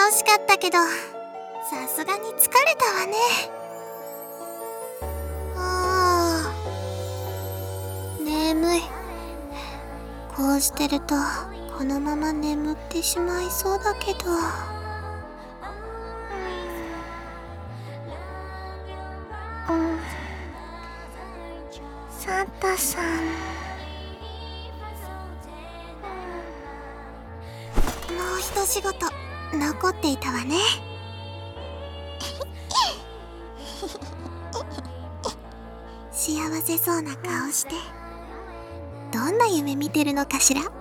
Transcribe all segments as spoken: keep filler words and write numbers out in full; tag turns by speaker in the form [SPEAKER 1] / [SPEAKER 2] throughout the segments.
[SPEAKER 1] 楽しかったけど、さすがに疲れたわね。あー、眠い。こうしてるとこのまま眠ってしまいそうだけど。うん、サンタさん、もう一仕事残っていたわね。幸せそうな顔して、どんな夢見てるのかしら。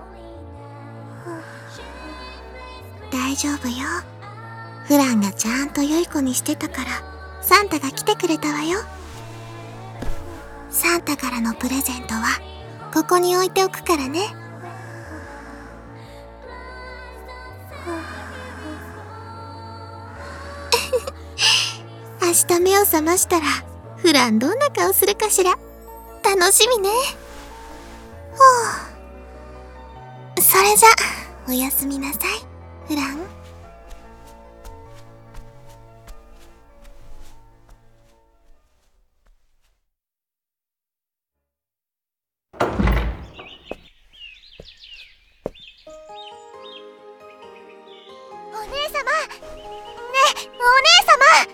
[SPEAKER 1] 大丈夫よ。フランがちゃんと良い子にしてたからサンタが来てくれたわよ。サンタからのプレゼントはここに置いておくからね。明日目を覚ましたらフランどんな顔するかしら。楽しみね。ほう、それじゃおやすみなさい、フラン。お姉様、ね、お姉様。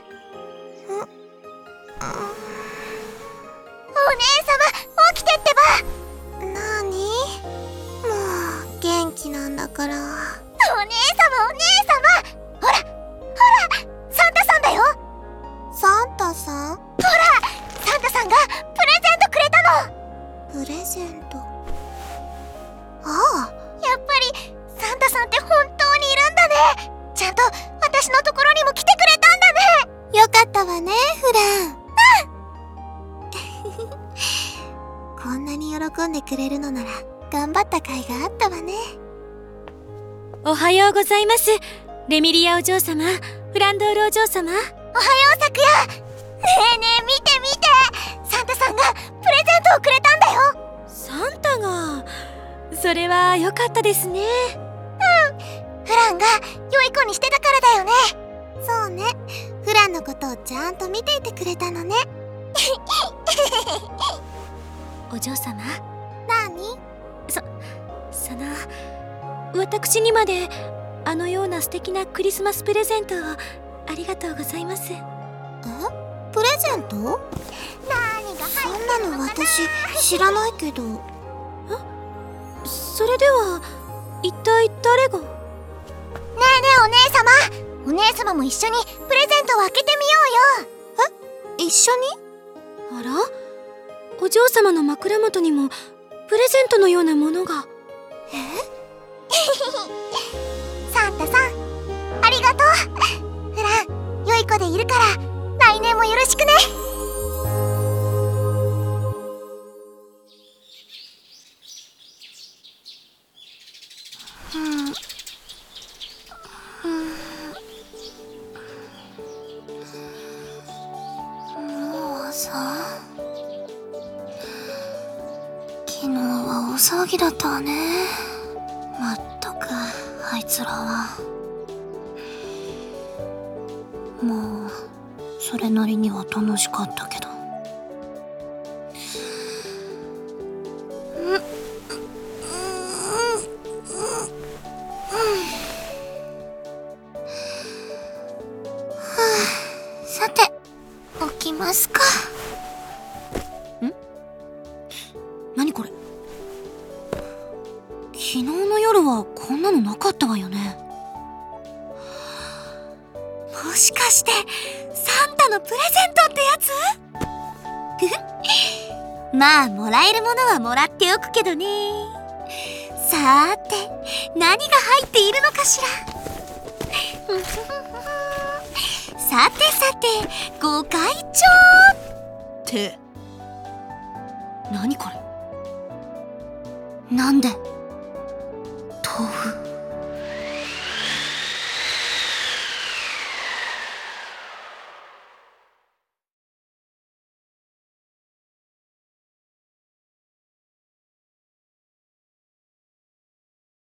[SPEAKER 1] お姉様、起きてってば。なーに？もう元気なんだから。お姉様、お姉様、ほらほら、サンタさんだよ。サンタさん？ほら、サンタさんがプレゼントくれたの。プレゼント？ああ、やっぱりサンタさんって本当にいるんだね。ちゃんと私のところにも来てくれたんだね。よかったわね、フラン。こんなに喜んでくれるのなら頑張った甲斐があったわね。
[SPEAKER 2] おはようございます、レミリアお嬢様、フランドールお嬢様。おはよう、
[SPEAKER 1] 昨夜。ねえねえ、見て見て、サンタさんがプレゼントをくれたんだよ。
[SPEAKER 2] サンタが？それは良かったですね。
[SPEAKER 1] うん、フランが良い子にしてたからだよね。そうね、フランのことをちゃんと見ていてくれたのね。
[SPEAKER 2] お嬢様。
[SPEAKER 1] なに？
[SPEAKER 2] そ、その、私にまであのような素敵なクリスマスプレゼントをありがとうございます。
[SPEAKER 1] え？プレゼント？何が入ってるのかな？そんなの私知らないけど。
[SPEAKER 2] え？それでは一体誰が？ね
[SPEAKER 1] えねえ、お姉様、お姉様も一緒にプレゼントを開けてみようよ。え？一緒に？
[SPEAKER 2] あら？お嬢様の枕元にもプレゼントのようなものが。
[SPEAKER 1] え？サンタさん、ありがとう。フラン、良い子でいるから来年もよろしくね。うん、もうさ、昨日は大騒ぎだったわね。まったくあいつらは。もうそれなりには楽しかったけど。うん、さて、起きますか。
[SPEAKER 2] ん？何これ？昨日の夜はこんなのなかったわよね。
[SPEAKER 1] もしかしてサンタのプレゼントってやつ？まあ、もらえるものはもらっておくけどね。さーて、何が入っているのかしら。さてさて、ご会長
[SPEAKER 2] って何これ？
[SPEAKER 1] なんで